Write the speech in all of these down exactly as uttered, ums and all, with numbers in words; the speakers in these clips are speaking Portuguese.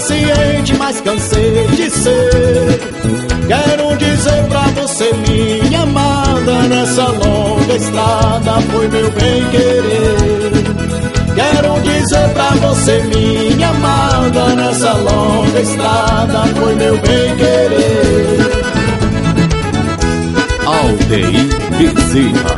impaciente, mas cansei de ser. Quero dizer pra você, minha amada, nessa longa estrada foi meu bem querer. Quero dizer pra você, minha amada, nessa longa estrada foi meu bem querer. Aldeir Bezerra.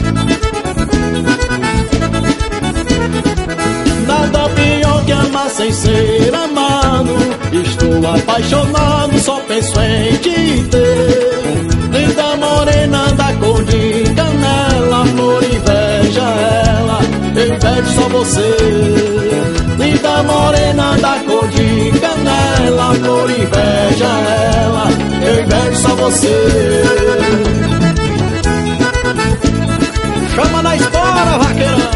Nada pior que amar sem ser amado. Estou apaixonado, só penso em te ter. Linda morena da cor de canela, por inveja ela, eu invejo só você. Linda morena da cor de canela, por inveja ela, eu invejo só você. Chama na espora, vaqueirão.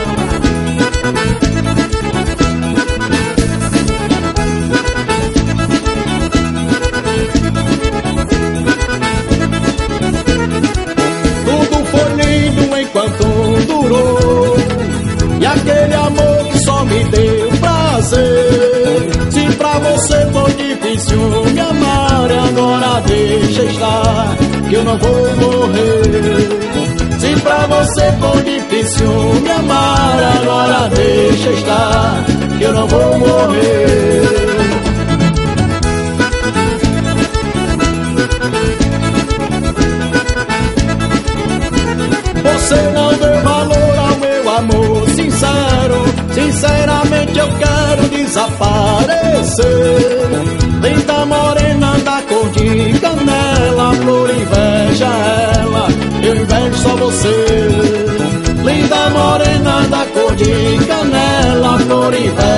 Tudo foi lindo enquanto durou, e aquele amor que só me deu prazer. Se pra você foi difícil me amar, agora deixa estar, que eu não vou morrer. Se pra você for difícil me amar, agora deixa estar, que eu não vou morrer. Você não deu valor ao meu amor sincero. Sinceramente eu quero desaparecer. Linda morena da cor de canela, por inveja ela, eu invejo só você. Linda morena da cor de canela, por inveja